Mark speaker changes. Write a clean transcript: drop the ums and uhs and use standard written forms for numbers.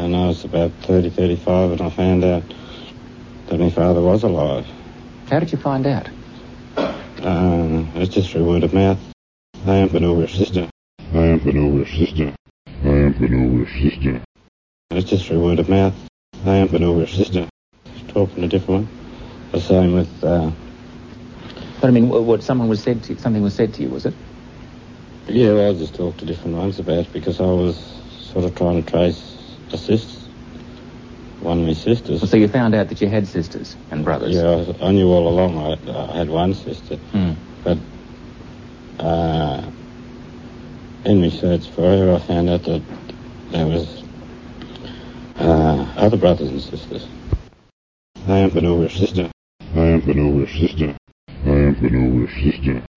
Speaker 1: and I was about 30, 35, and I found out that my father was alive.
Speaker 2: How did you find out?
Speaker 1: It's just through word of mouth. I ain't been over your sister. I ain't been over your sister. I ain't been over your sister. It's just through word of mouth. I ain't been over your sister. Talking a different one. The same with...
Speaker 2: But I mean, what something was said to you, was it?
Speaker 1: Yeah, well, I just talked to different ones about it because I was sort of trying to trace a sister. One of my sisters.
Speaker 2: Well, so you found out that you had sisters and brothers?
Speaker 1: Yeah, I knew all along I had one sister. But in my search for her, I found out that there was other brothers and sisters. I ain't been over your sister. I ain't been over your sister. I ain't been over your sister.